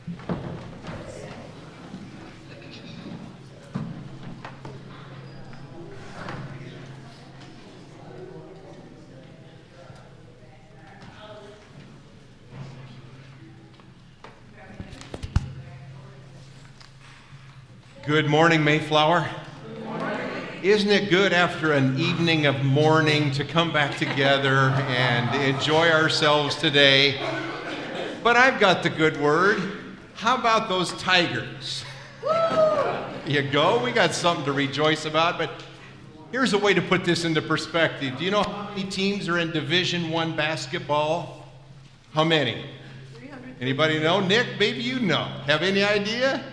Good morning, Mayflower. Good morning. Isn't it good after an evening of mourning to come back together and enjoy ourselves today? But I've got the good word. How about those Tigers? You go. We got something to rejoice about. But here's a way to put this into perspective. Do you know how many teams are in Division I basketball? How many? 300. Anybody know? Nick, maybe you know. Have any idea?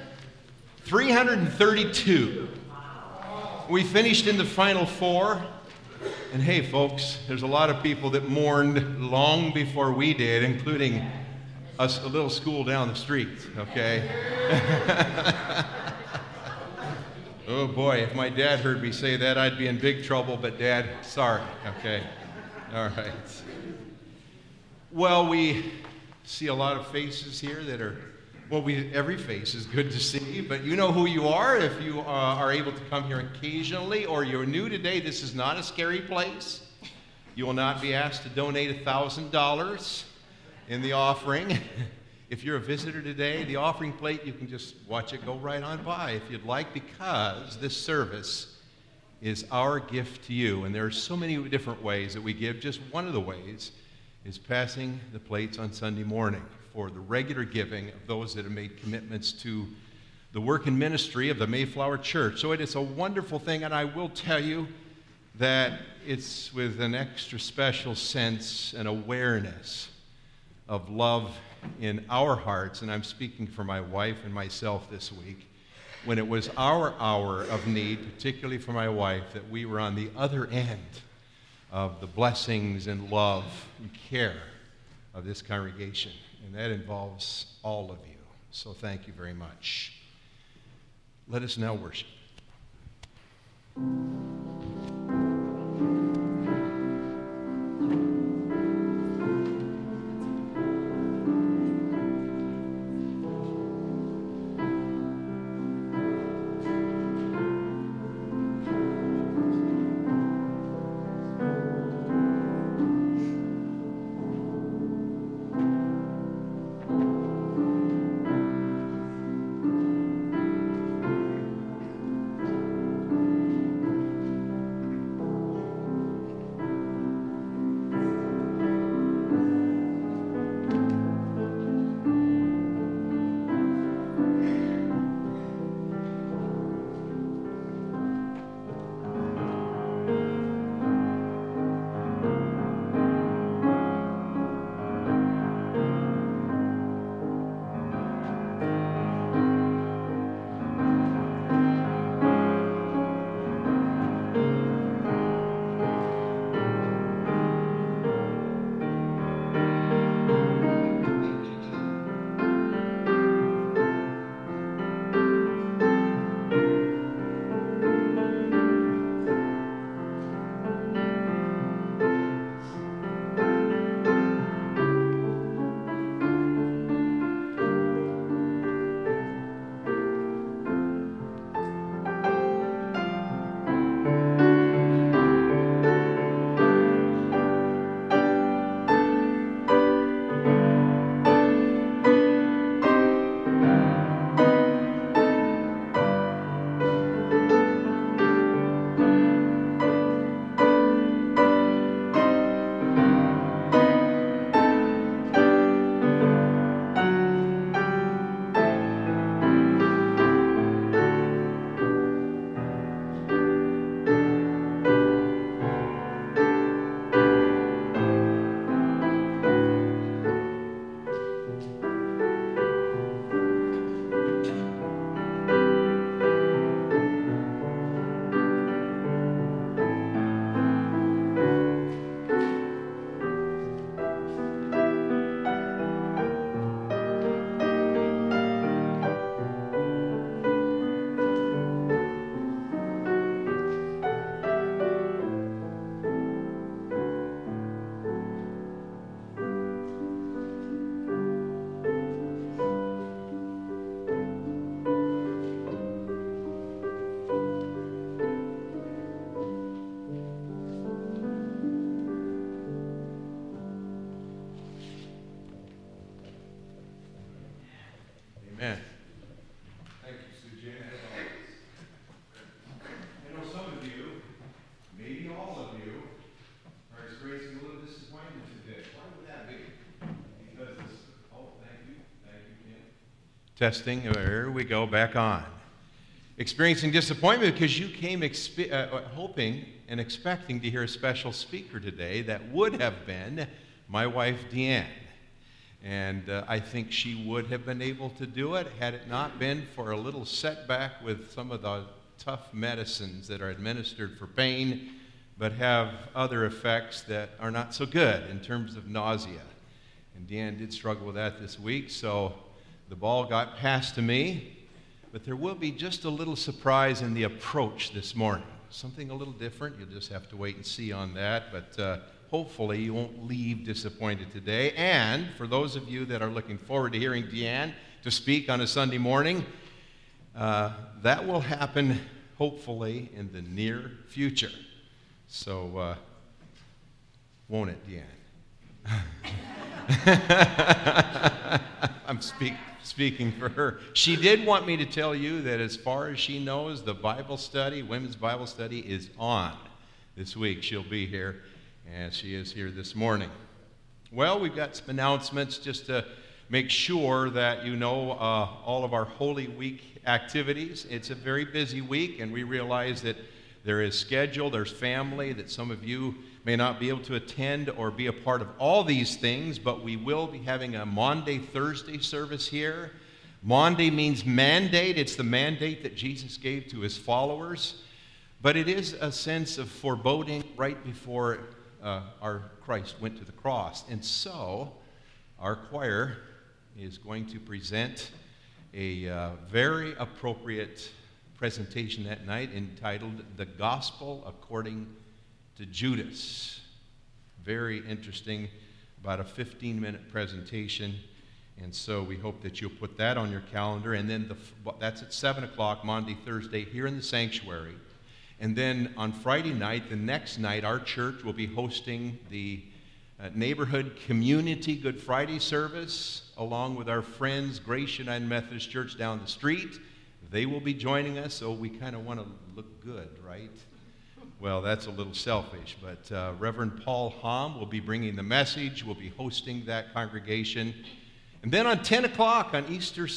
332. We finished in the Final Four. And hey, folks, there's a lot of people that mourned long before we did, including us, a little school down the street, okay? Oh boy, if my dad heard me say that, I'd be in big trouble, but Dad, sorry, okay? All right. Well, we see a lot of faces here that are, every face is good to see, but you know who you are if you are able to come here occasionally, or you're new today. This is not a scary place. You will not be asked to donate $1,000 in the offering. If you're a visitor today, the offering plate, you can just watch it go right on by if you'd like, because this service is our gift to you. And there are so many different ways that we give. Just one of the ways is passing the plates on Sunday morning for the regular giving of those that have made commitments to the work and ministry of the Mayflower Church. So it is a wonderful thing, and I will tell you that it's with an extra special sense and awareness of love in our hearts, and I'm speaking for my wife and myself this week, when it was our hour of need, particularly for my wife, that we were on the other end of the blessings and love and care of this congregation. And that involves all of you. So thank you very much. Let us now worship. Amen. Thank you, Sue Jan. I know some of you, maybe all of you, are experiencing a little disappointment today. Why would that be? Because thank you, Ken. Testing. Here we go. Back on. Experiencing disappointment because you came hoping and expecting to hear a special speaker today that would have been my wife, Deanne. And I think she would have been able to do it had it not been for a little setback with some of the tough medicines that are administered for pain, but have other effects that are not so good in terms of nausea. And Deanne did struggle with that this week, so the ball got passed to me. But there will be just a little surprise in the approach this morning. Something a little different. You'll just have to wait and see on that. But hopefully you won't leave disappointed today. And for those of you that are looking forward to hearing Deanne to speak on a Sunday morning, that will happen hopefully in the near future. So, won't it, Deanne? I'm speaking for her. She did want me to tell you that as far as she knows, the Bible study, women's Bible study, is on this week. She'll be here, and she is here this morning. Well, we've got some announcements just to make sure that you know all of our Holy Week activities. It's a very busy week, and we realize that there is schedule, there's family, that some of you may not be able to attend or be a part of all these things, but we will be having a Maundy Thursday service here. Maundy means mandate. It's the mandate that Jesus gave to his followers, but it is a sense of foreboding right before our Christ went to the cross. And so our choir is going to present a very appropriate presentation that night entitled The Gospel According to Judas. Very interesting, about a 15-minute presentation, and so we hope that you'll put that on your calendar. And then that's at 7 o'clock, Maundy Thursday, here in the sanctuary. And then on Friday night, the next night, our church will be hosting the neighborhood community Good Friday service, along with our friends, Grace United Methodist Church down the street. They will be joining us, so we kind of want to look good, right? Well, that's a little selfish, but Reverend Paul Hom will be bringing the message. We'll be hosting that congregation. And then on 10 o'clock on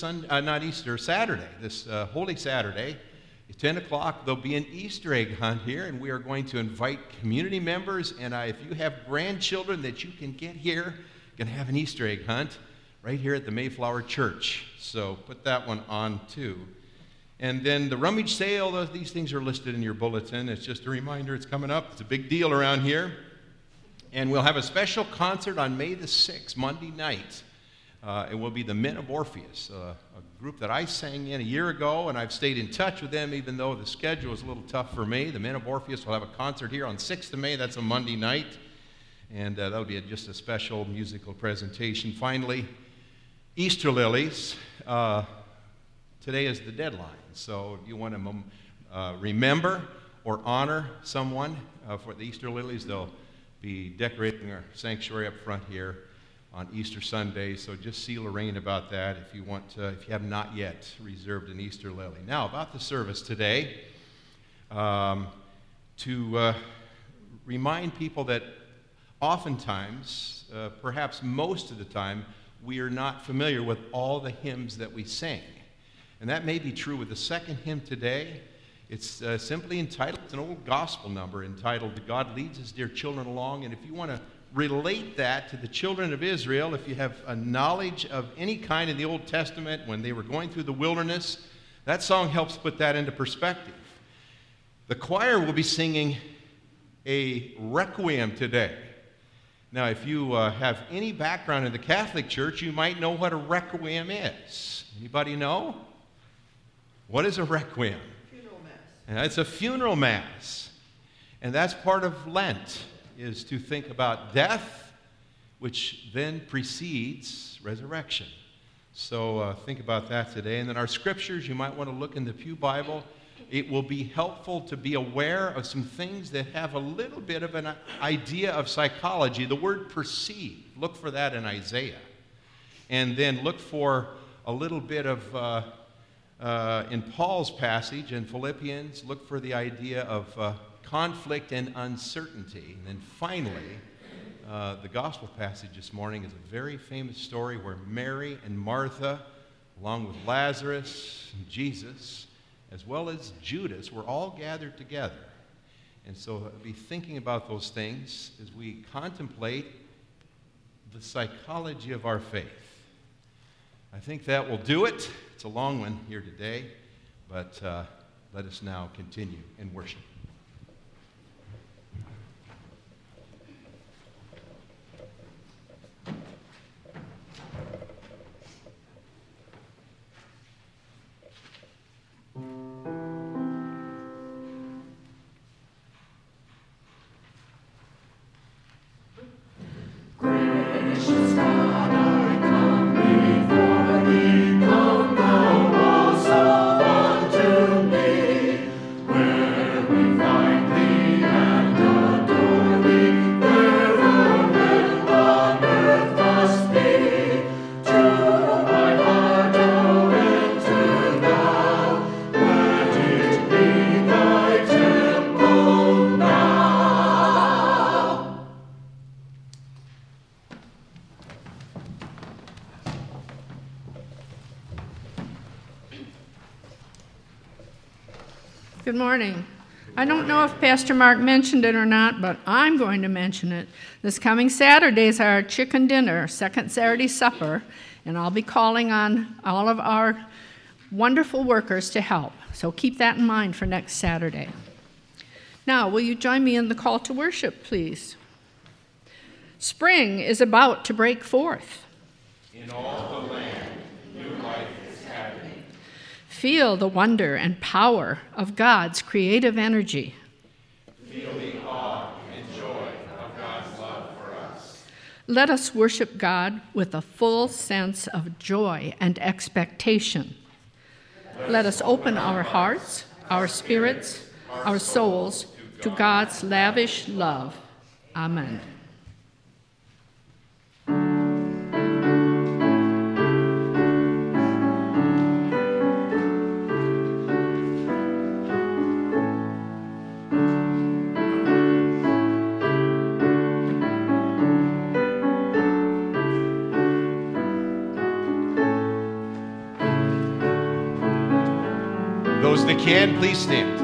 Saturday, this Holy Saturday, at 10 o'clock, there'll be an Easter egg hunt here, and we are going to invite community members. And if you have grandchildren that you can get here, you're going to have an Easter egg hunt right here at the Mayflower Church. So put that one on, too. And then the rummage sale, these things are listed in your bulletin. It's just a reminder it's coming up. It's a big deal around here. And we'll have a special concert on May the 6th, Monday night. It will be the Men of Orpheus, a group that I sang in a year ago, and I've stayed in touch with them even though the schedule is a little tough for me. The Men of Orpheus will have a concert here on 6th of May. That's a Monday night. And that'll be just a special musical presentation. Finally, Easter lilies. Today is the deadline. So if you want to remember or honor someone for the Easter lilies, they'll be decorating our sanctuary up front here on Easter Sunday. So just see Lorraine about that if you want to, if you have not yet reserved an Easter lily. Now, about the service today, to remind people that oftentimes, perhaps most of the time, we are not familiar with all the hymns that we sing. And that may be true with the second hymn today. It's simply entitled, it's an old gospel number entitled, God Leads His Dear Children Along. And if you want to relate that to the children of Israel, if you have a knowledge of any kind in the Old Testament when they were going through the wilderness, that song helps put that into perspective. The choir will be singing a requiem today. Now, if you have any background in the Catholic Church, you might know what a requiem is. Anybody know? What is a requiem? Funeral mass. It's a funeral mass. And that's part of Lent, is to think about death, which then precedes resurrection. So think about that today. And then our scriptures, you might want to look in the Pew Bible. It will be helpful to be aware of some things that have a little bit of an idea of psychology. The word perceive, look for that in Isaiah. And then look for a little bit of, in Paul's passage in Philippians, look for the idea of conflict and uncertainty. And then finally, the gospel passage this morning is a very famous story where Mary and Martha, along with Lazarus and Jesus, as well as Judas, were all gathered together. And so I'll be thinking about those things as we contemplate the psychology of our faith. I think that will do it. It's a long one here today, but let us now continue in worship. Good morning. I don't know if Pastor Mark mentioned it or not, but I'm going to mention it. This coming Saturday is our chicken dinner, second Saturday supper, and I'll be calling on all of our wonderful workers to help. So keep that in mind for next Saturday. Now, will you join me in the call to worship, please? Spring is about to break forth. In all the land, new life is happening. Feel the wonder and power of God's creative energy. Feel the awe and joy of God's love for us. Let us worship God with a full sense of joy and expectation. Let us open our hearts, our spirits, our souls to God's lavish love. Amen. Those that can, please stand.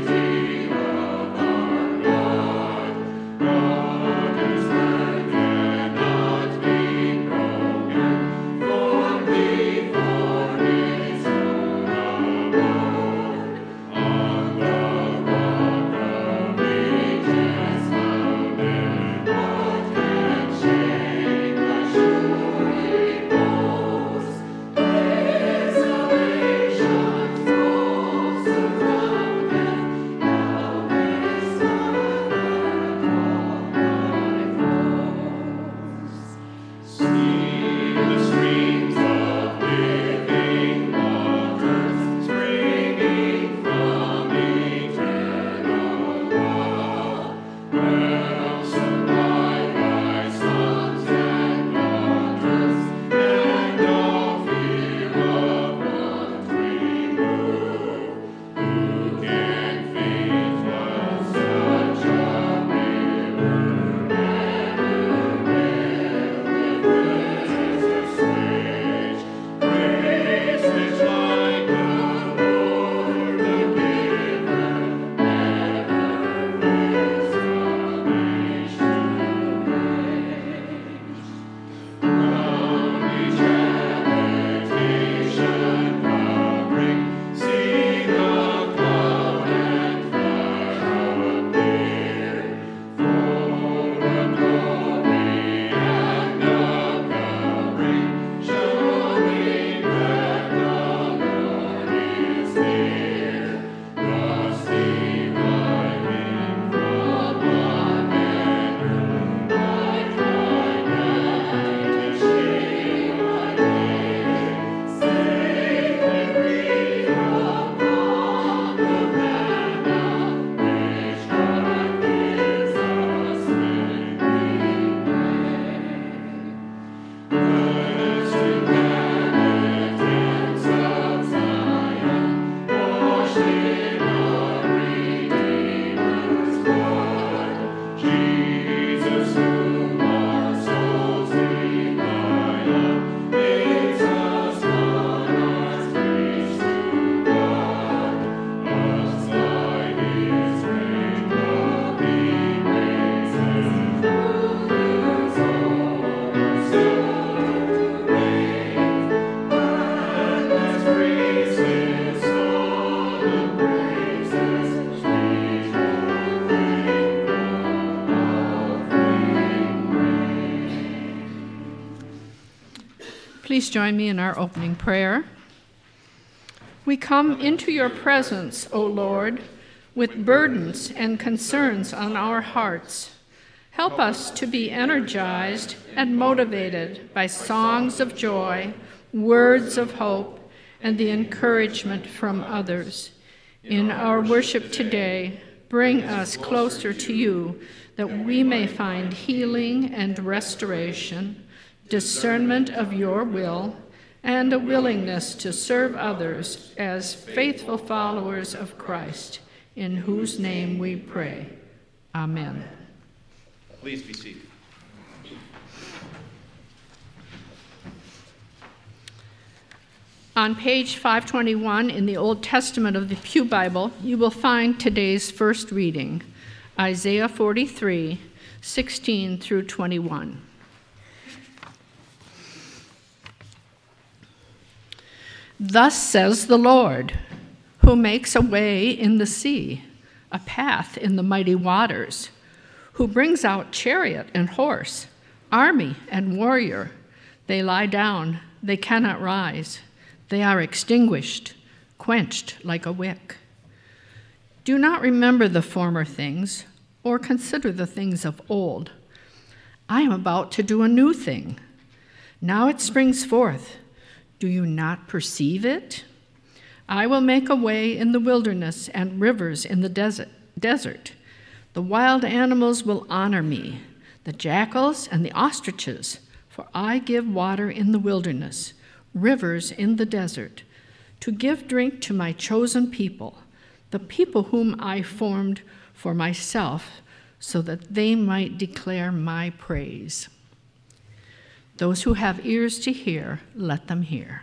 God is please join me in our opening prayer? We come into your presence, O Lord, with burdens and concerns on our hearts. Help us to be energized and motivated by songs of joy, words of hope, and the encouragement from others. In our worship today, bring us closer to you that we may find healing and restoration, discernment of your will, and a willingness to serve others as faithful followers of Christ, in whose name we pray. Amen. Please be seated. On page 521 in the Old Testament of the Pew Bible, you will find today's first reading, Isaiah 43, 16 through 21. Thus says the Lord, who makes a way in the sea, a path in the mighty waters, who brings out chariot and horse, army and warrior. They lie down, they cannot rise. They are extinguished, quenched like a wick. Do not remember the former things, or consider the things of old. I am about to do a new thing. Now it springs forth. Do you not perceive it? I will make a way in the wilderness and rivers in the desert. The wild animals will honor me, the jackals and the ostriches, for I give water in the wilderness, rivers in the desert, to give drink to my chosen people, the people whom I formed for myself, so that they might declare my praise. Those who have ears to hear, let them hear.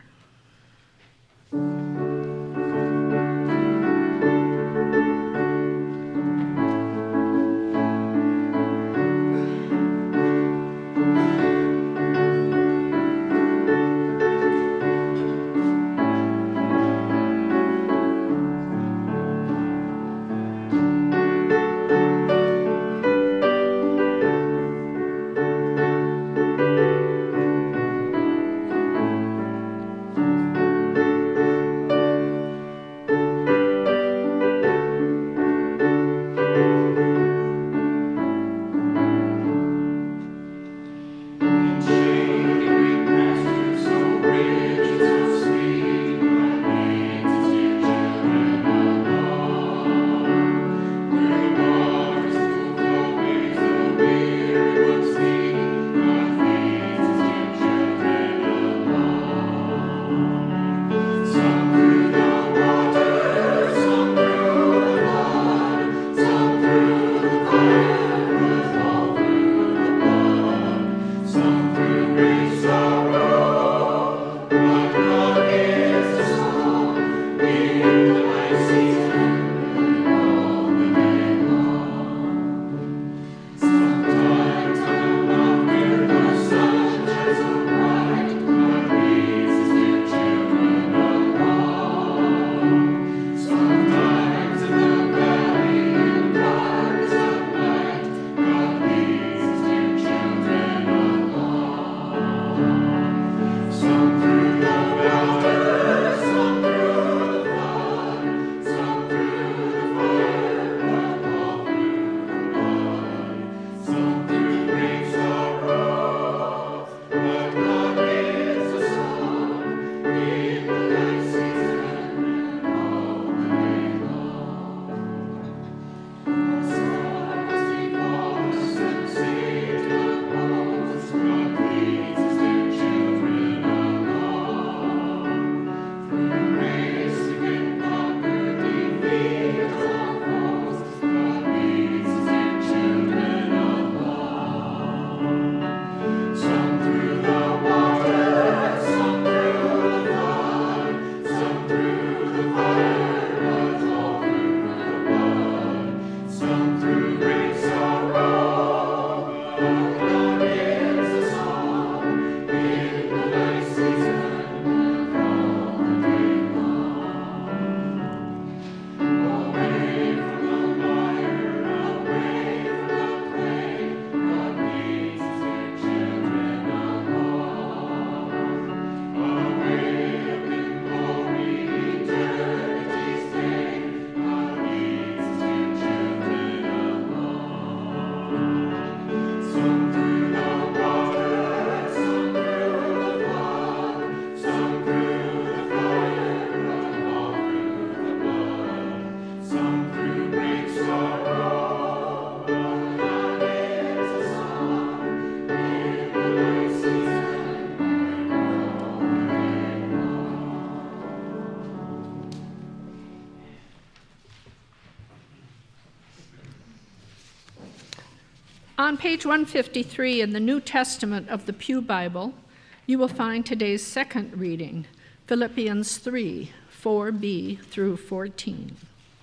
On page 153 in the New Testament of the Pew Bible, you will find today's second reading, Philippians 3, 4b through 14.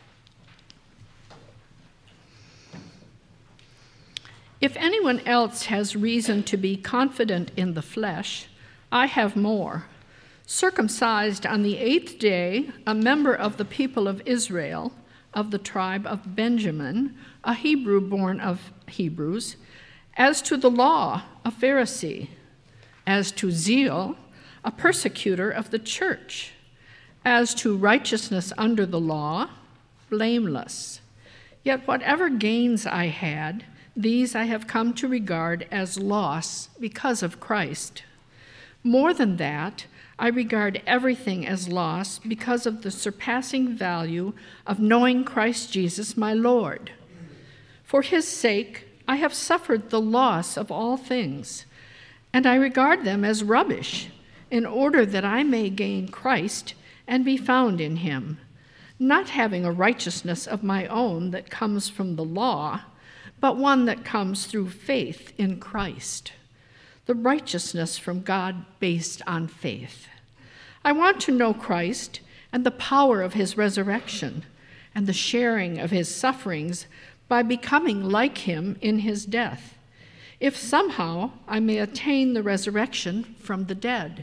If anyone else has reason to be confident in the flesh, I have more. Circumcised on the 8th day, a member of the people of Israel, of the tribe of Benjamin, a Hebrew born of Hebrews, as to the law, a Pharisee, as to zeal, a persecutor of the church, as to righteousness under the law, blameless. Yet whatever gains I had, these I have come to regard as loss because of Christ. More than that, I regard everything as loss because of the surpassing value of knowing Christ Jesus my Lord. For his sake, I have suffered the loss of all things, and I regard them as rubbish, in order that I may gain Christ and be found in him, not having a righteousness of my own that comes from the law, but one that comes through faith in Christ, the righteousness from God based on faith. I want to know Christ and the power of his resurrection and the sharing of his sufferings by becoming like him in his death, if somehow I may attain the resurrection from the dead.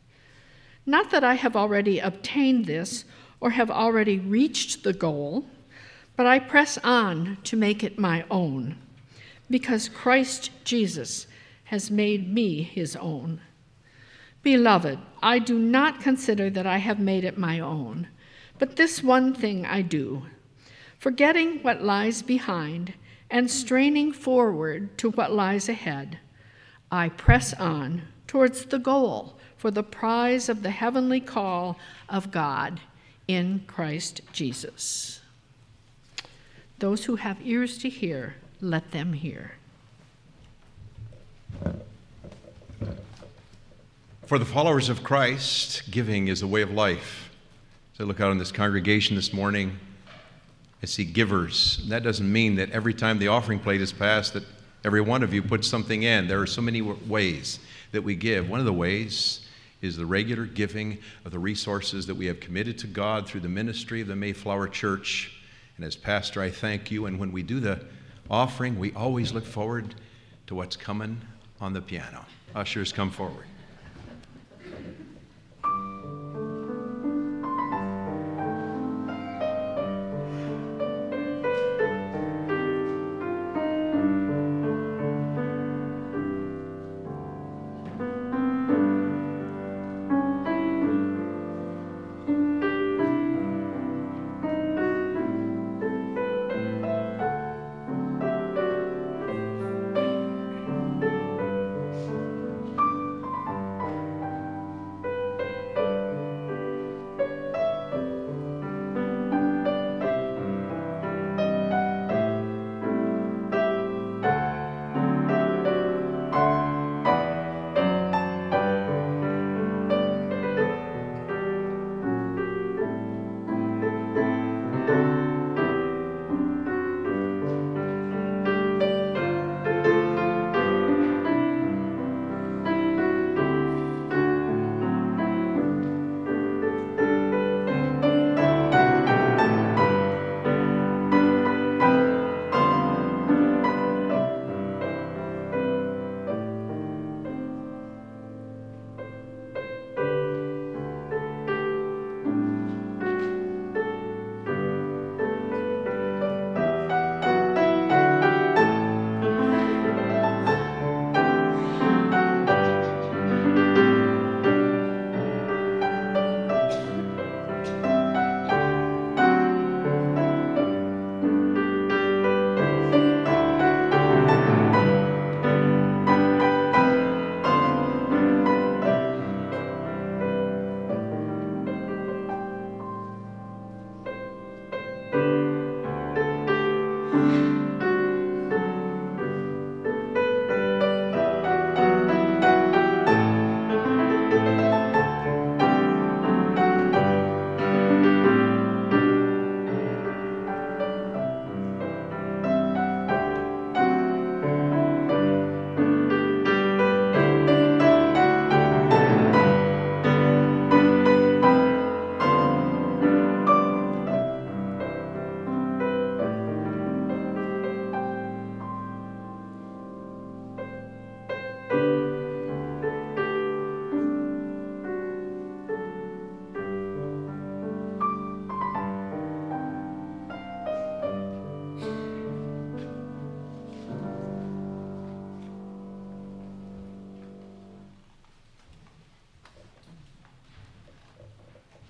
Not that I have already obtained this or have already reached the goal, but I press on to make it my own, because Christ Jesus has made me his own. Beloved, I do not consider that I have made it my own, but this one thing I do, forgetting what lies behind and straining forward to what lies ahead, I press on towards the goal for the prize of the heavenly call of God in Christ Jesus. Those who have ears to hear, let them hear. For the followers of Christ, giving is a way of life. As I look out on this congregation this morning, I see givers. That doesn't mean that every time the offering plate is passed that every one of you puts something in. There are so many ways that we give. One of the ways is the regular giving of the resources that we have committed to God through the ministry of the Mayflower Church. And as pastor, I thank you. And when we do the offering, we always look forward to what's coming on the piano. Ushers, come forward.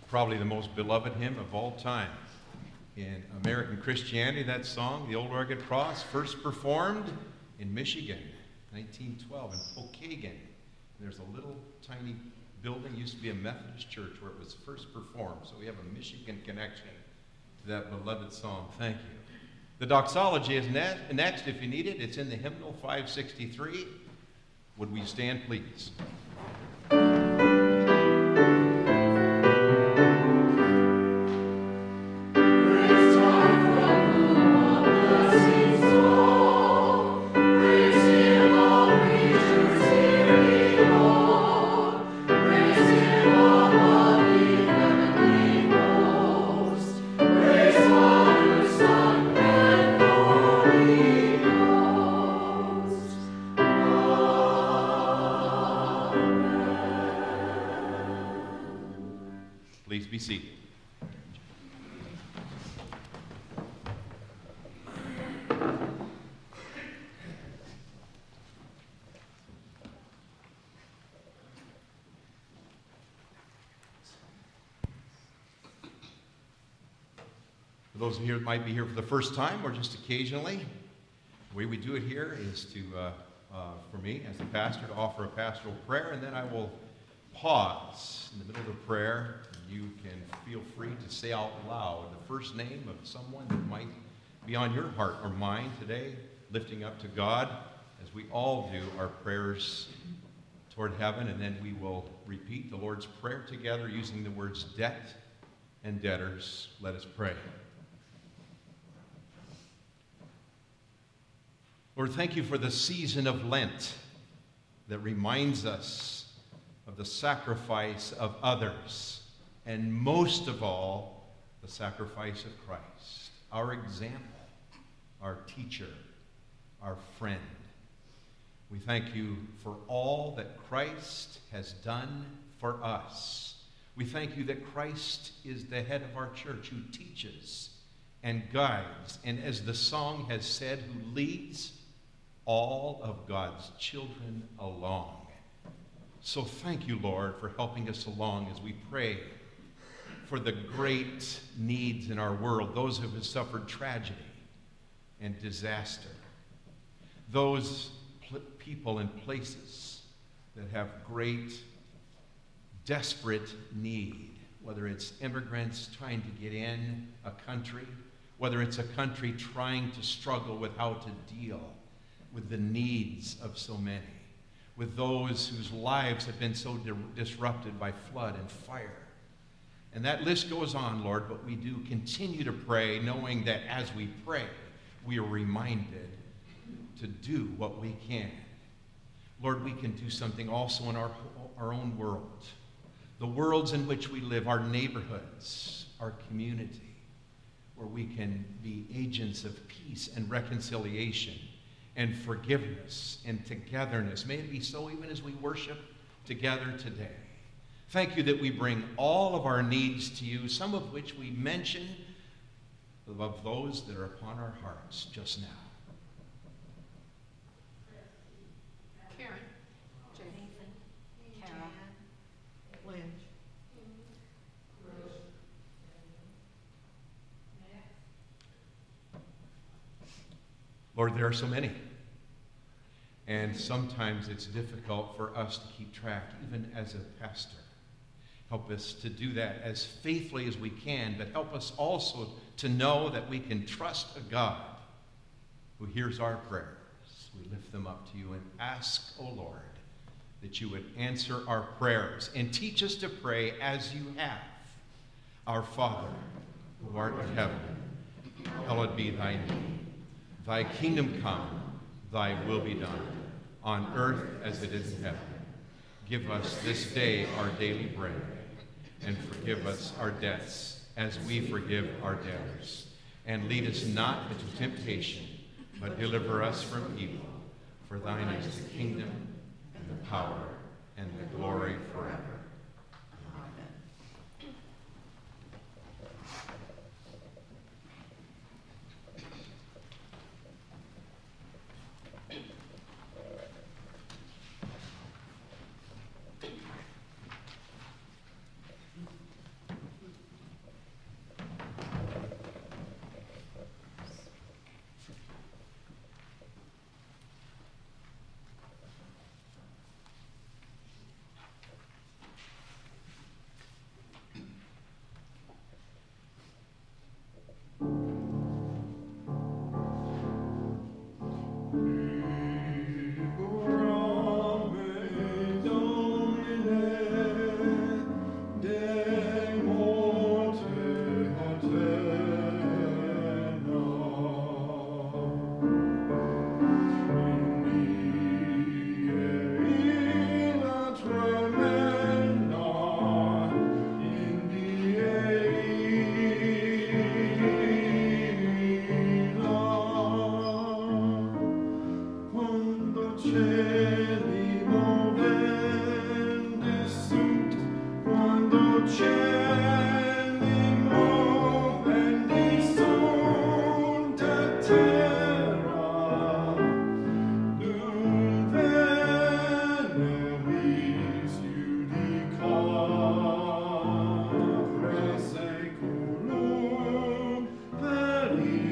Probably the most beloved hymn of all time. In American Christianity, that song, The Old Rugged Cross, first performed in Michigan, 1912, in Pokagon. There's a little tiny building, used to be a Methodist church where it was first performed. So we have a Michigan connection to that beloved song. Thank you. The doxology is next, if you need it. It's in the hymnal 563. Would we stand, please? Please be seated. For those of you that might be here for the first time or just occasionally, the way we do it here is to, for me as the pastor, to offer a pastoral prayer, and then I will pause in the middle of the prayer. You can feel free to say out loud the first name of someone that might be on your heart or mind today, lifting up to God, as we all do our prayers toward heaven, and then we will repeat the Lord's Prayer together using the words debt and debtors. Let us pray. Lord, thank you for the season of Lent that reminds us of the sacrifice of others, and most of all, the sacrifice of Christ, our example, our teacher, our friend. We thank you for all that Christ has done for us. We thank you that Christ is the head of our church, who teaches and guides, and as the song has said, who leads all of God's children along. So thank you, Lord, for helping us along as we pray for the great needs in our world, those who have suffered tragedy and disaster, those people and places that have great, desperate need, whether it's immigrants trying to get in a country, whether it's a country trying to struggle with how to deal with the needs of so many, with those whose lives have been so disrupted by flood and fire. And that list goes on, Lord, but we do continue to pray, knowing that as we pray, we are reminded to do what we can. Lord, we can do something also in our own world, the worlds in which we live, our neighborhoods, our community, where we can be agents of peace and reconciliation and forgiveness and togetherness. May it be so even as we worship together today. Thank you that we bring all of our needs to you, some of which we mentioned, of those that are upon our hearts just now. Karen. Nathan. Carol. Lynch. Lord, there are so many. And sometimes it's difficult for us to keep track, even as a pastor. Help us to do that as faithfully as we can, but help us also to know that we can trust a God who hears our prayers. We lift them up to you and ask, O Lord, that you would answer our prayers and teach us to pray as you have. Our Father, who art in heaven, hallowed be thy name. Thy kingdom come, thy will be done, on earth as it is in heaven. Give us this day our daily bread, and forgive us our debts as we forgive our debtors. And lead us not into temptation, but deliver us from evil. For thine is the kingdom, and the power, and the glory forever. cieli moventi sunt, quando cieli moventi sunt a terra, dum veneris judicare saeculum perine.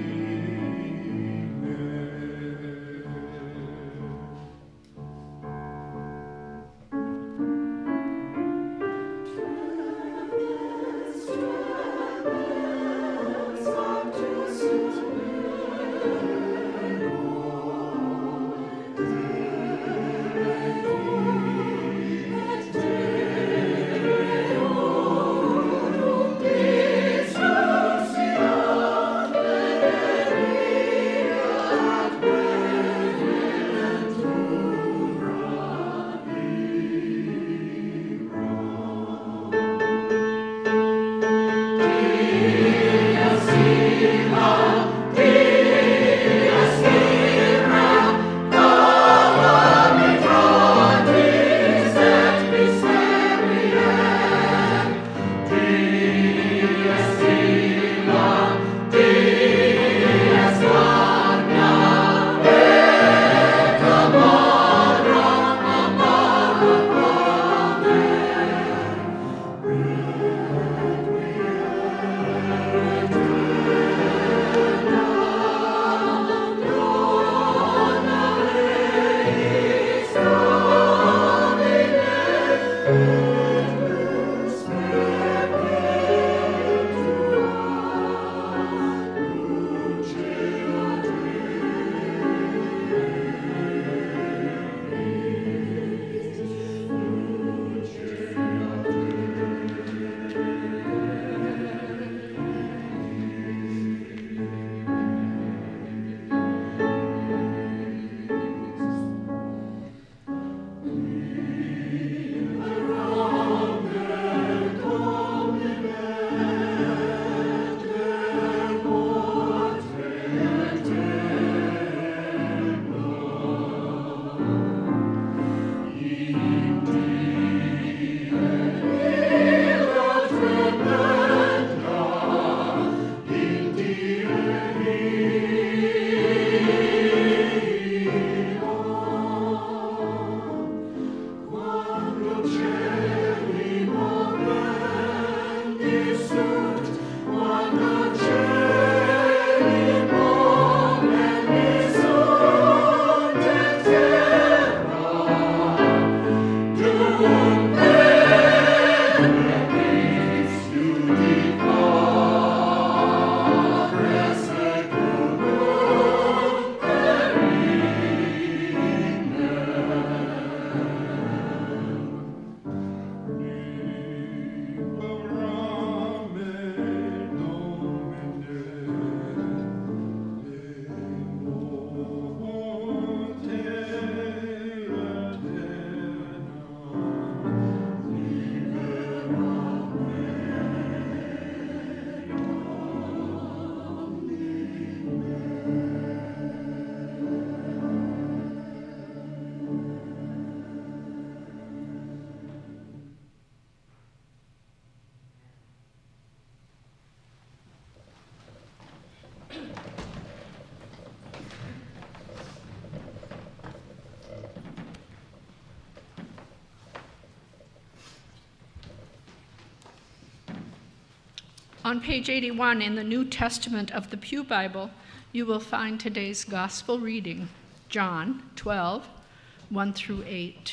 On page 81 in the New Testament of the Pew Bible, you will find today's gospel reading, John 12, 1 through 8.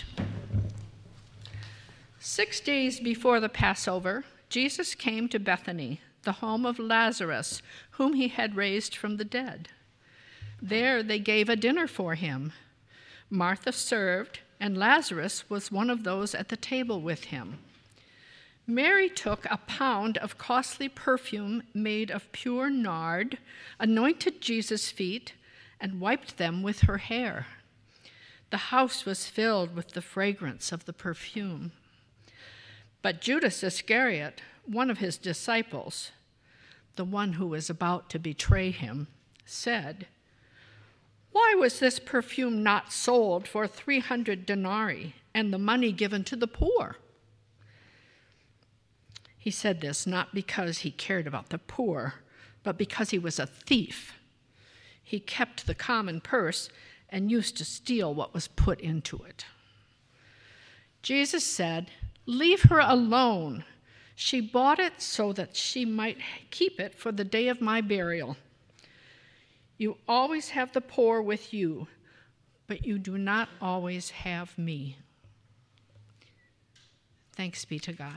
6 days before the Passover, Jesus came to Bethany, the home of Lazarus, whom he had raised from the dead. There they gave a dinner for him. Martha served, and Lazarus was one of those at the table with him. Mary took a pound of costly perfume made of pure nard, anointed Jesus' feet, and wiped them with her hair. The house was filled with the fragrance of the perfume. But Judas Iscariot, one of his disciples, the one who was about to betray him, said, Why was this perfume not sold for 300 denarii and the money given to the poor?" He said this not because he cared about the poor, but because he was a thief. He kept the common purse and used to steal what was put into it. Jesus said, "Leave her alone. She bought it so that she might keep it for the day of my burial. You always have the poor with you, but you do not always have me." Thanks be to God.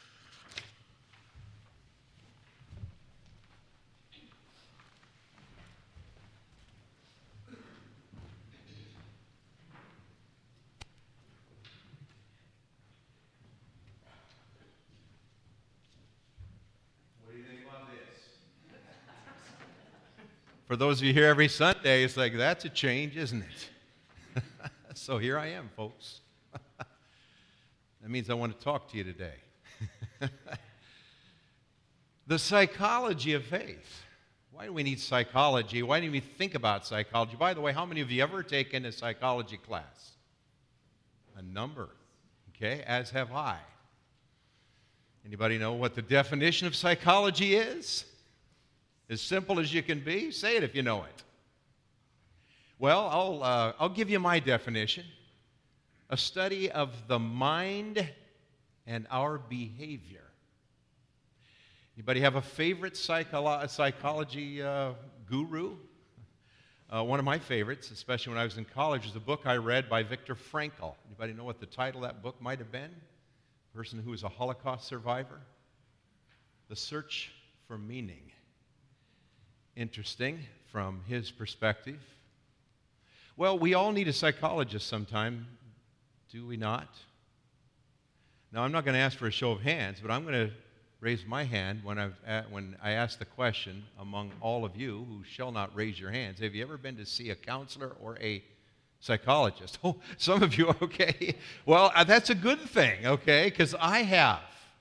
For those of you here every Sunday, it's like, that's a change, isn't it? So here I am, folks. That means I want to talk to you today. The psychology of faith. Why do we need psychology? Why do we think about psychology? By the way, how many of you ever taken a psychology class? A number, okay, as have I. Anybody know what the definition of psychology is? As simple as you can be. Say it if you know it. Well, I'll give you my definition. A study of the mind and our behavior. Anybody have a favorite psychology guru? One of my favorites, especially when I was in college, was a book I read by Viktor Frankl. Anybody know what the title of that book might have been? A person who was a Holocaust survivor. The Search for Meaning. Interesting from his perspective. Well, we all need a psychologist sometime, do we not? Now, I'm not going to ask for a show of hands, but I'm going to raise my hand when I ask the question among all of you who shall not raise your hands. Have you ever been to see a counselor or a psychologist? Oh, some of you, okay. Well, that's a good thing, okay, because I have.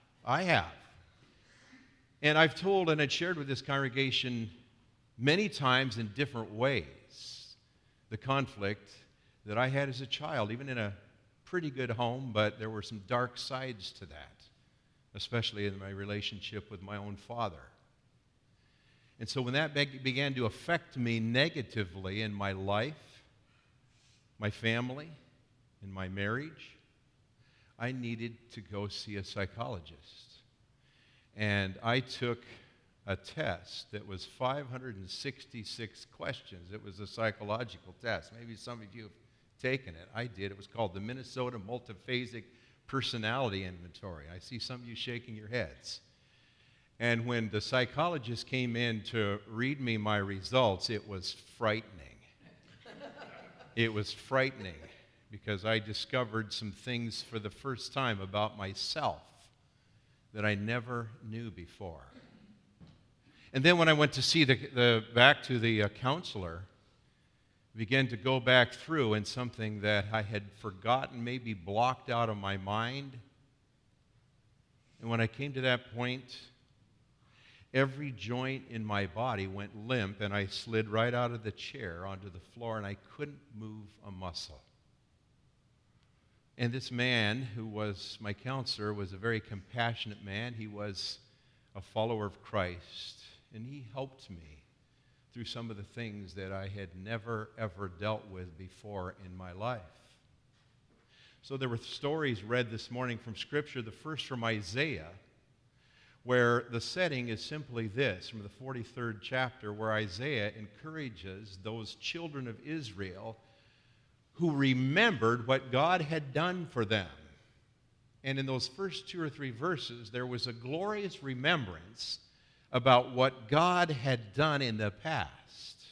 And I've told and I've shared with this congregation many times in different ways the conflict that I had as a child, even in a pretty good home, but there were some dark sides to that, especially in my relationship with my own father. And so when that began to affect me negatively in my life, my family, in my marriage, I needed to go see a psychologist. And I took a test that was 566 questions. It was a psychological test. Maybe some of you have taken it. I did. It was called the Minnesota Multiphasic Personality Inventory. I see some of you shaking your heads. And when the psychologist came in to read me my results, it was frightening. It was frightening because I discovered some things for the first time about myself that I never knew before. And then when I went to see back to the counselor, began to go back through and something that I had forgotten, maybe blocked out of my mind. And when I came to that point, every joint in my body went limp, and I slid right out of the chair onto the floor, and I couldn't move a muscle. And this man, who was my counselor, was a very compassionate man. He was a follower of Christ. And he helped me through some of the things that I had never, ever dealt with before in my life. So there were stories read this morning from Scripture, the first from Isaiah, where the setting is simply this, from the 43rd chapter, where Isaiah encourages those children of Israel who remembered what God had done for them. And in those first 2 or 3 verses, there was a glorious remembrance about what God had done in the past.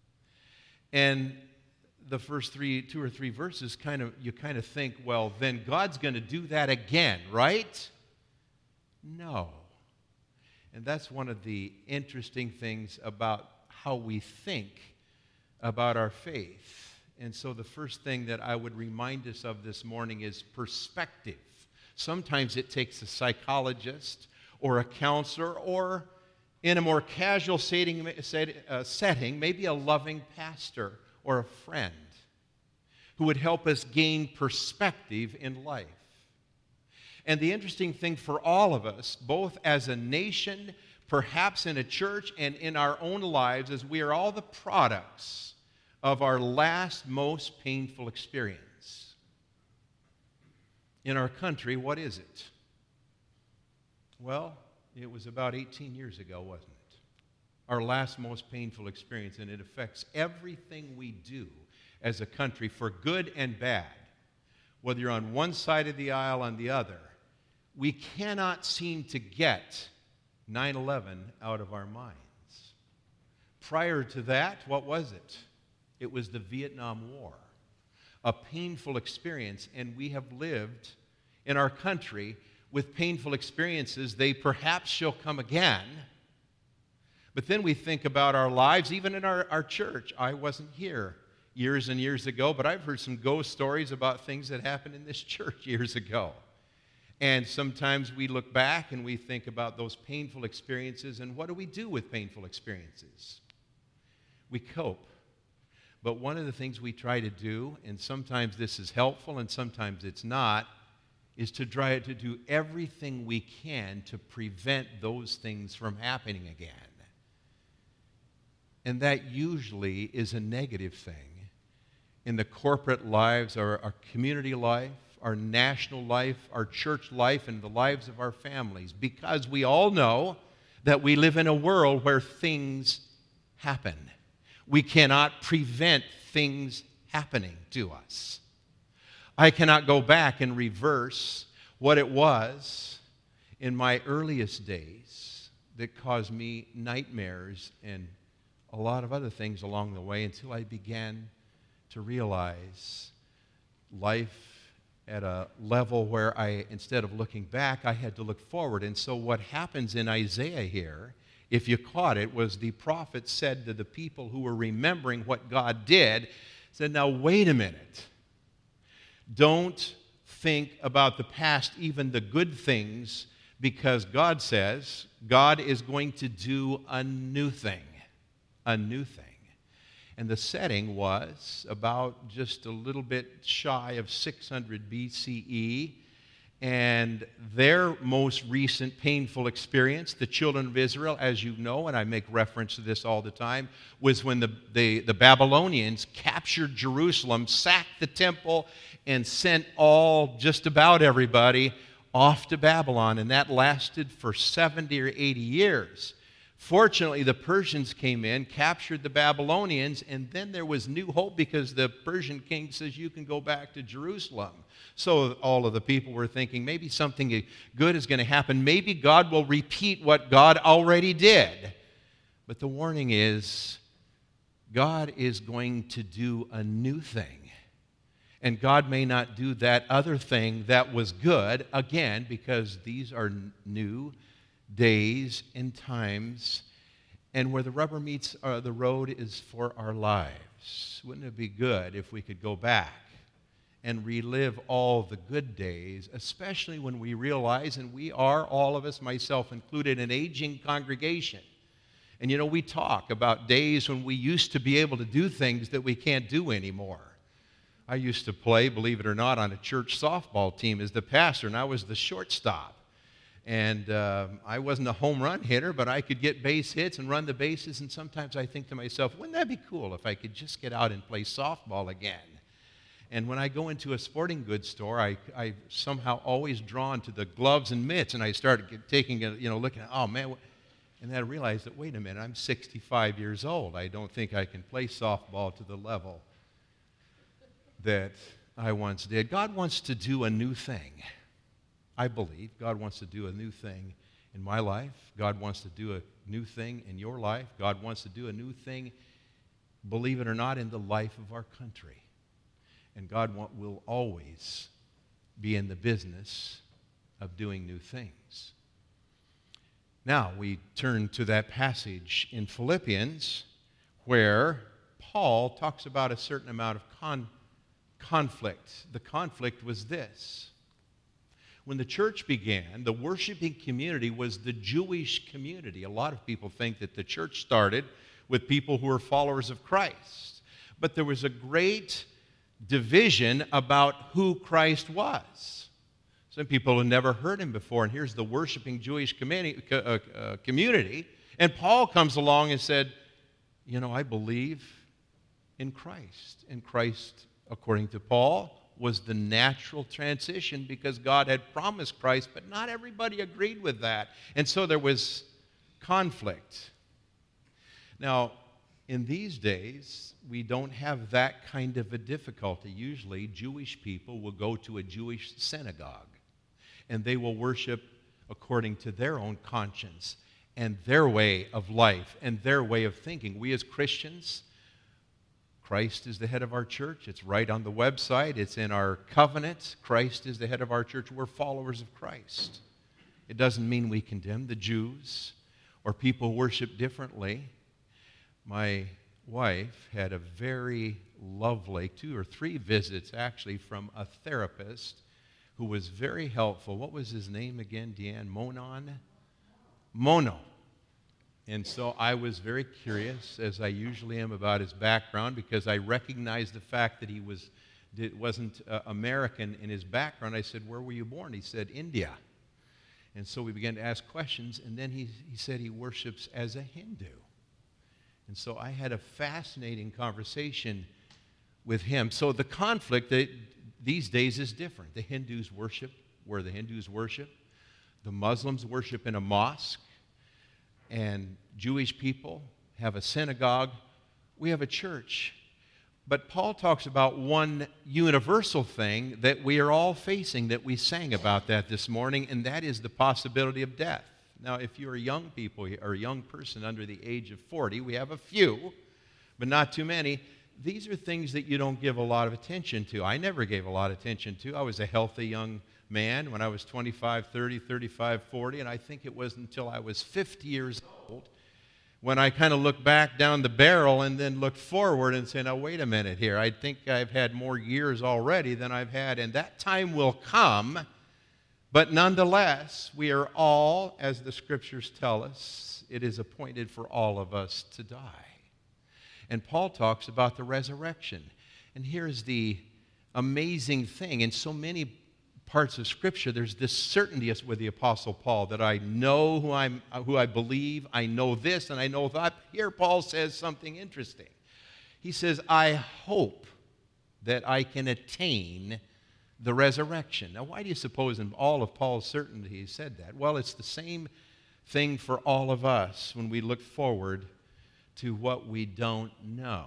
And the first 2 or 3 verses you kind of think, well, then God's going to do that again, right? No. And that's one of the interesting things about how we think about our faith. And so the first thing that I would remind us of this morning is perspective. Sometimes it takes a psychologist or a counselor, or in a more casual setting, maybe a loving pastor or a friend who would help us gain perspective in life. And the interesting thing for all of us, both as a nation, perhaps in a church, and in our own lives, is we are all the products of our last most painful experience. In our country, what is it? Well, it was about 18 years ago, wasn't it? Our last most painful experience, and it affects everything we do as a country, for good and bad. Whether you're on one side of the aisle or on the other, we cannot seem to get 9/11 out of our minds. Prior to that, what was it? It was the Vietnam War, a painful experience, and we have lived in our country with painful experiences. They perhaps shall come again. But then we think about our lives, even in our church. I wasn't here years and years ago, but I've heard some ghost stories about things that happened in this church years ago. And sometimes we look back and we think about those painful experiences, and what do we do with painful experiences? We cope. But one of the things we try to do, and sometimes this is helpful and sometimes it's not, is to try to do everything we can to prevent those things from happening again. And that usually is a negative thing in the corporate lives, our community life, our national life, our church life, and the lives of our families, because we all know that we live in a world where things happen. We cannot prevent things happening to us. I cannot go back and reverse what it was in my earliest days that caused me nightmares and a lot of other things along the way until I began to realize life at a level where instead of looking back, I had to look forward. And so what happens in Isaiah here, if you caught it, was the prophet said to the people who were remembering what God did, said, now wait a minute. Don't think about the past, even the good things, because God says God is going to do a new thing. A new thing. And the setting was about just a little bit shy of 600 BCE. And their most recent painful experience, the children of Israel, as you know, and I make reference to this all the time, was when the Babylonians captured Jerusalem, sacked the temple, and sent just about everybody off to Babylon. And that lasted for 70 or 80 years. Fortunately, the Persians came in, captured the Babylonians, and then there was new hope because the Persian king says you can go back to Jerusalem. So all of the people were thinking maybe something good is going to happen. Maybe God will repeat what God already did. But the warning is God is going to do a new thing. And God may not do that other thing that was good again, because these are new days and times, and where the rubber meets the road is for our lives. Wouldn't it be good if we could go back and relive all the good days, especially when we realize, and we are, all of us, myself included, an aging congregation. And you know, we talk about days when we used to be able to do things that we can't do anymore. I used to play, believe it or not, on a church softball team as the pastor, and I was the shortstop. And I wasn't a home run hitter, but I could get base hits and run the bases. And sometimes I think to myself, wouldn't that be cool if I could just get out and play softball again? And when I go into a sporting goods store, I somehow always drawn to the gloves and mitts. And I started taking looking at, oh man. And then I realized that, wait a minute, I'm 65 years old. I don't think I can play softball to the level that I once did. God wants to do a new thing. I believe God wants to do a new thing in my life. God wants to do a new thing in your life. God wants to do a new thing, believe it or not, in the life of our country. And God will always be in the business of doing new things. Now we turn to that passage in Philippians where Paul talks about a certain amount of conflict. The conflict was this. When the church began, the worshiping community was the Jewish community. A lot of people think that the church started with people who were followers of Christ. but there was a great division about who Christ was. Some people had never heard him before, and here's the worshiping Jewish community. And Paul comes along and said, you know, I believe in Christ. And Christ, according to Paul, was the natural transition because God had promised Christ, but not everybody agreed with that. And so there was conflict. Now, in these days, we don't have that kind of a difficulty. Usually, Jewish people will go to a Jewish synagogue, and they will worship according to their own conscience and their way of life and their way of thinking. We as Christians, Christ is the head of our church. It's right on the website. It's in our covenant. Christ is the head of our church. We're followers of Christ. It doesn't mean we condemn the Jews or people who worship differently. My wife had a very lovely 2 or 3 visits, actually, from a therapist who was very helpful. What was his name again, Deanne? Mono. And so I was very curious, as I usually am, about his background, because I recognized the fact that he wasn't American in his background. I said, where were you born? He said, India. And so we began to ask questions, and then he said he worships as a Hindu. And so I had a fascinating conversation with him. So the conflict these days is different. The Hindus worship where the Hindus worship. The Muslims worship in a mosque. And Jewish people have a synagogue. We have a church. But Paul talks about one universal thing that we are all facing, that we sang about that this morning, and that is the possibility of death. Now, if you're young people or a young person under the age of 40, we have a few, but not too many. These are things that you don't give a lot of attention to. I never gave a lot of attention to. I was a healthy young man when I was 25, 30, 35, 40, and I think it was until I was 50 years old when I kind of looked back down the barrel and then looked forward and said, now, wait a minute here. I think I've had more years already than I've had, and that time will come. But nonetheless, we are all, as the Scriptures tell us, it is appointed for all of us to die. And Paul talks about the resurrection. And here's the amazing thing. In so many parts of Scripture, there's this certainty with the Apostle Paul that I know who I believe, I know this, and I know that. Here Paul says something interesting. He says, I hope that I can attain the resurrection. Now, why do you suppose in all of Paul's certainty he said that? Well, it's the same thing for all of us when we look forward to what we don't know.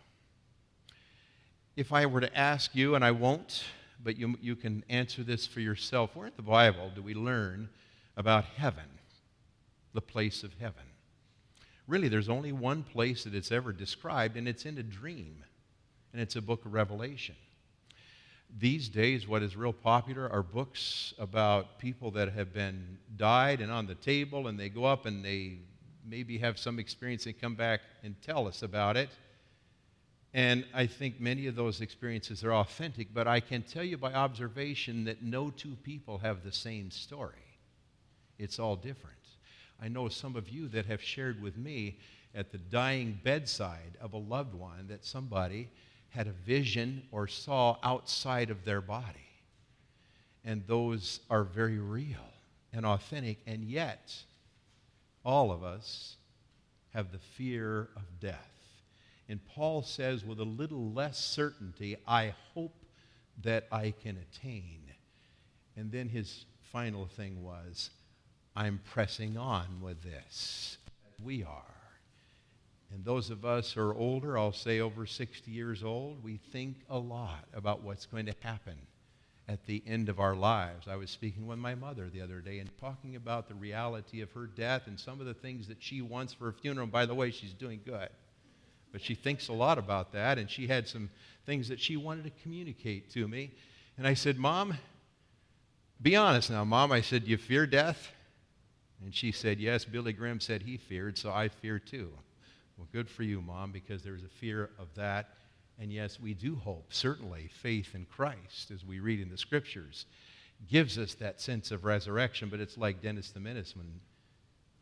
If I were to ask you, and I won't, but you can answer this for yourself, where in the Bible do we learn about heaven, the place of heaven? Really, there's only one place that it's ever described, and it's in a dream, and it's a book of Revelation. These days, what is real popular are books about people that have been died and on the table, and they go up and they maybe have some experience and come back and tell us about it. And I think many of those experiences are authentic, but I can tell you by observation that no two people have the same story. It's all different. I know some of you that have shared with me at the dying bedside of a loved one that somebody had a vision or saw outside of their body. And those are very real and authentic, and yet all of us have the fear of death. And Paul says with a little less certainty, I hope that I can attain. And then his final thing was, I'm pressing on with this. We are. And those of us who are older, I'll say over 60 years old, we think a lot about what's going to happen at the end of our lives. I was speaking with my mother the other day and talking about the reality of her death and some of the things that she wants for her funeral. And by the way, she's doing good. But she thinks a lot about that, and she had some things that she wanted to communicate to me. And I said, Mom, be honest now, Mom. I said, do you fear death? And she said, yes, Billy Graham said he feared, so I fear too. Well, good for you, Mom, because there's a fear of that. And yes, we do hope, certainly, faith in Christ, as we read in the Scriptures, gives us that sense of resurrection. But it's like Dennis the Menace when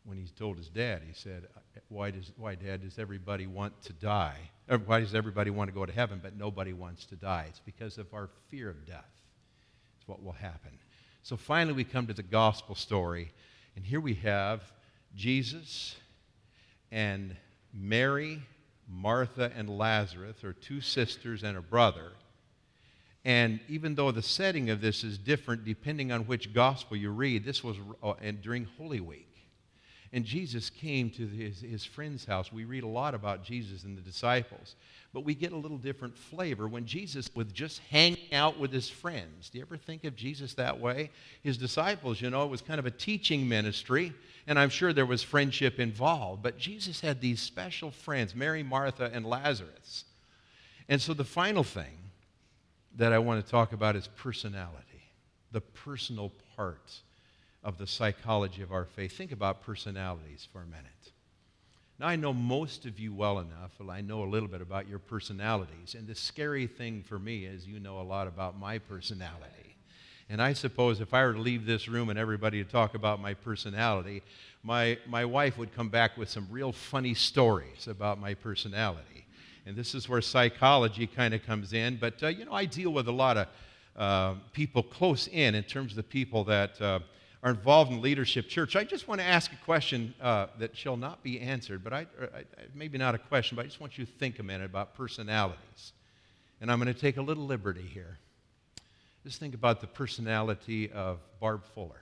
when he told his dad, he said, why, Dad, does everybody want to die? Or why does everybody want to go to heaven, but nobody wants to die? It's because of our fear of death. It's what will happen. So finally we come to the gospel story, and here we have Jesus and Mary, Martha, and Lazarus, or two sisters and a brother. And even though the setting of this is different depending on which gospel you read, this was during Holy Week. And Jesus came to his friend's house. We read a lot about Jesus and the disciples, but we get a little different flavor when Jesus was just hanging out with his friends. Do you ever think of Jesus that way? His disciples, it was kind of a teaching ministry, and I'm sure there was friendship involved, but Jesus had these special friends, Mary, Martha, and Lazarus. And so the final thing that I want to talk about is personality, the personal part of the psychology of our faith. Think about personalities for a minute. Now, I know most of you well enough, and I know a little bit about your personalities, and the scary thing for me is you know a lot about my personality. And I suppose if I were to leave this room and everybody to talk about my personality, my wife would come back with some real funny stories about my personality. And this is where psychology kind of comes in. But, I deal with a lot of people close in terms of the people that are involved in leadership church. I just want to ask a question that shall not be answered, but maybe not a question, but I just want you to think a minute about personalities. And I'm going to take a little liberty here. Just think about the personality of Barb Fuller.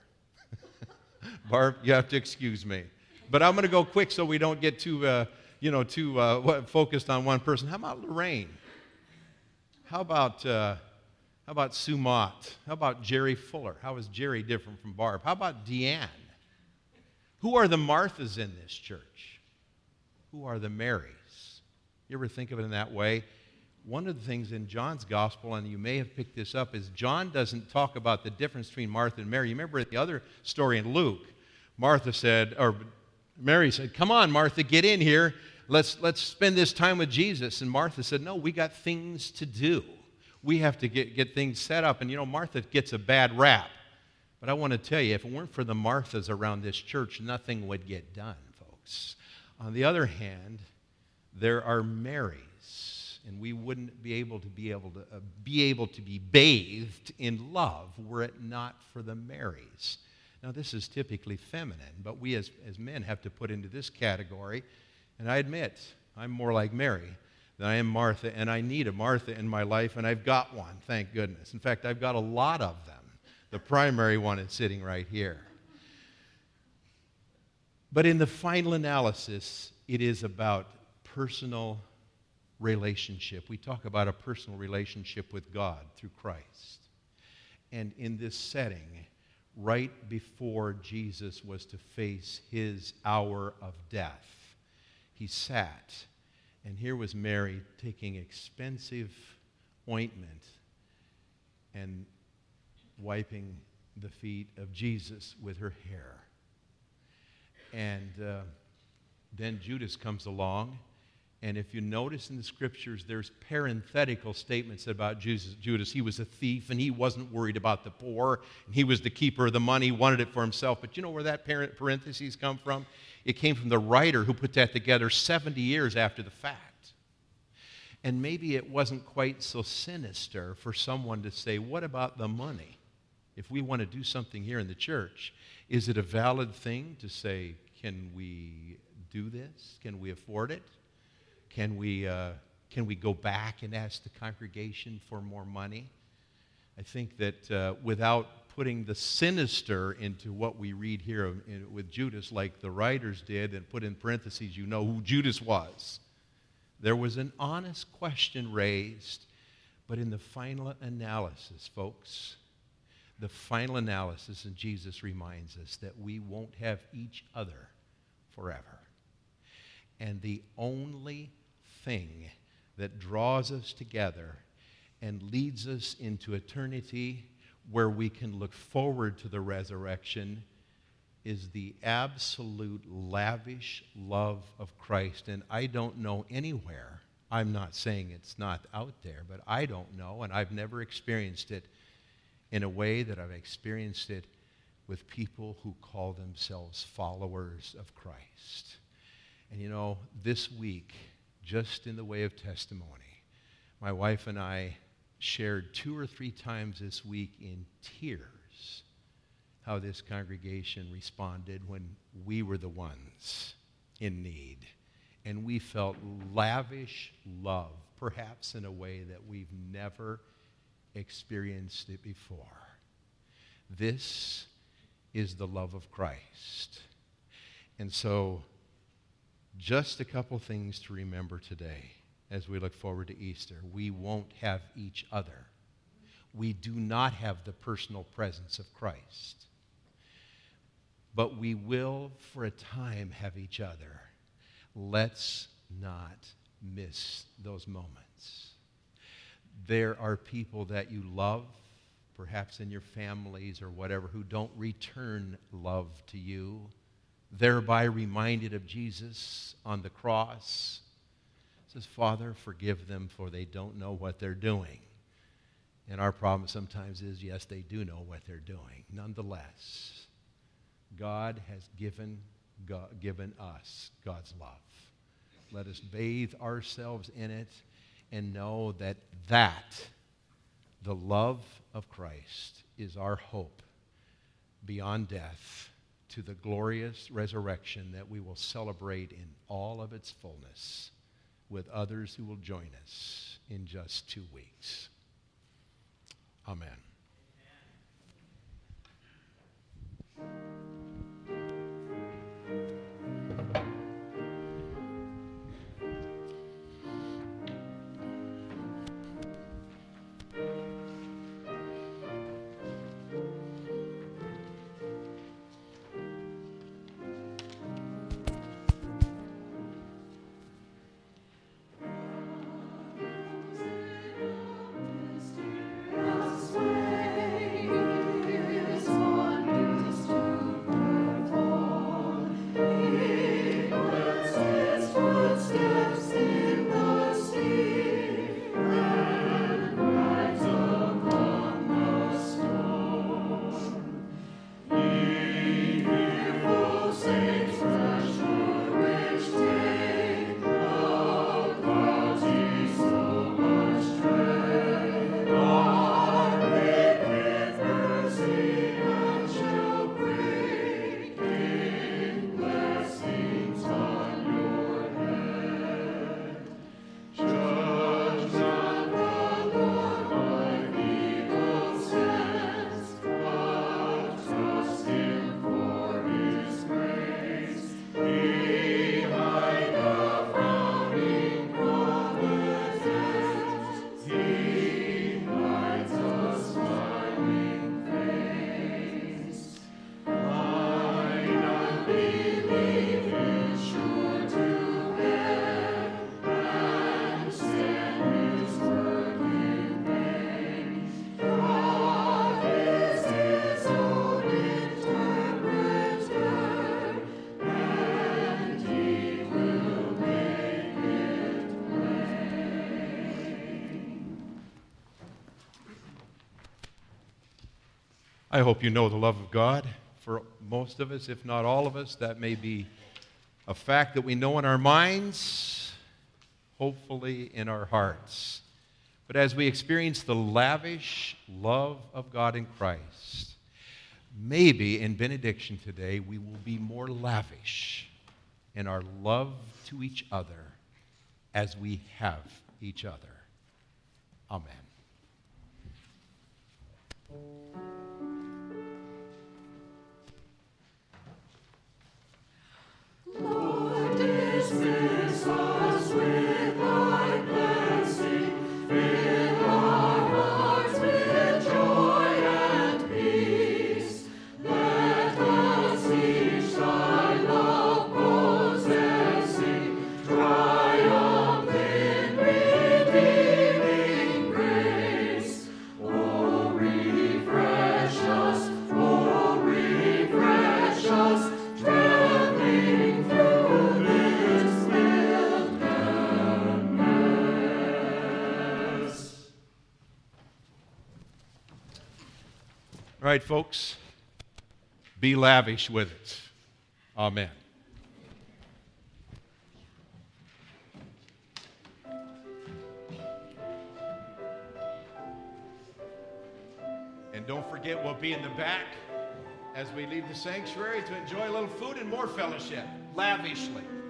Barb, you have to excuse me. But I'm going to go quick so we don't get too focused on one person. How about Lorraine? How about Sue Mott? How about Jerry Fuller? How is Jerry different from Barb? How about Deanne? Who are the Marthas in this church? Who are the Marys? You ever think of it in that way? One of the things in John's gospel, and you may have picked this up, is John doesn't talk about the difference between Martha and Mary. You remember the other story in Luke, Mary said, "Come on, Martha, get in here. Let's spend this time with Jesus." And Martha said, "No, we got things to do. We have to get things set up." And Martha gets a bad rap. But I want to tell you, if it weren't for the Marthas around this church, nothing would get done, folks. On the other hand, there are Marys, and we wouldn't be able to be bathed in love were it not for the Marys. Now, this is typically feminine, but we as men have to put into this category. And I admit, I'm more like Mary than I am Martha, and I need a Martha in my life, and I've got one, thank goodness. In fact, I've got a lot of them. The primary one is sitting right here. But in the final analysis, it is about personal relationship. We talk about a personal relationship with God through Christ. And in this setting, right before Jesus was to face his hour of death, he sat, and here was Mary taking expensive ointment and wiping the feet of Jesus with her hair. And then Judas comes along, and if you notice in the scriptures, there's parenthetical statements about Judas. He was a thief, and he wasn't worried about the poor, and he was the keeper of the money, wanted it for himself. But you know where that parentheses come from? It came from the writer who put that together 70 years after the fact. And maybe it wasn't quite so sinister for someone to say, what about the money? If we want to do something here in the church, is it a valid thing to say, can we do this? Can we afford it? Can we go back and ask the congregation for more money? I think that without putting the sinister into what we read here with Judas, like the writers did, and put in parentheses, you know who Judas was. There was an honest question raised, but in the final analysis, folks, the final analysis, and Jesus reminds us that we won't have each other forever. And the only thing that draws us together and leads us into eternity where we can look forward to the resurrection is the absolute lavish love of Christ. And I don't know anywhere, I'm not saying it's not out there, but I don't know, and I've never experienced it in a way that I've experienced it with people who call themselves followers of Christ. And you know, this week, just in the way of testimony, my wife and I shared 2 or 3 times this week in tears how this congregation responded when we were the ones in need. And we felt lavish love, perhaps in a way that we've never experienced it before. This is the love of Christ. And so, just a couple things to remember today as we look forward to Easter. We won't have each other. We do not have the personal presence of Christ. But we will, for a time, have each other. Let's not miss those moments. There are people that you love, perhaps in your families or whatever, who don't return love to you, thereby reminded of Jesus on the cross. It says, Father, forgive them, for they don't know what they're doing. And our problem sometimes is, yes, they do know what they're doing. Nonetheless, God has given us God's love. Let us bathe ourselves in it and know that the love of Christ is our hope beyond death to the glorious resurrection that we will celebrate in all of its fullness with others who will join us in just 2 weeks. Amen. I hope you know the love of God. For most of us, if not all of us, that may be a fact that we know in our minds, hopefully in our hearts. But as we experience the lavish love of God in Christ, maybe in benediction today we will be more lavish in our love to each other as we have each other. Amen. Lord, dismiss us with thy blessing. Fill our hearts with joy and peace. Let us each thy love possessing, triumph in redeeming grace. Oh, refresh us, traveling through this wilderness. All right, folks. be lavish with it. Amen. And don't forget, we'll be in the back as we leave the sanctuary to enjoy a little food and more fellowship, lavishly.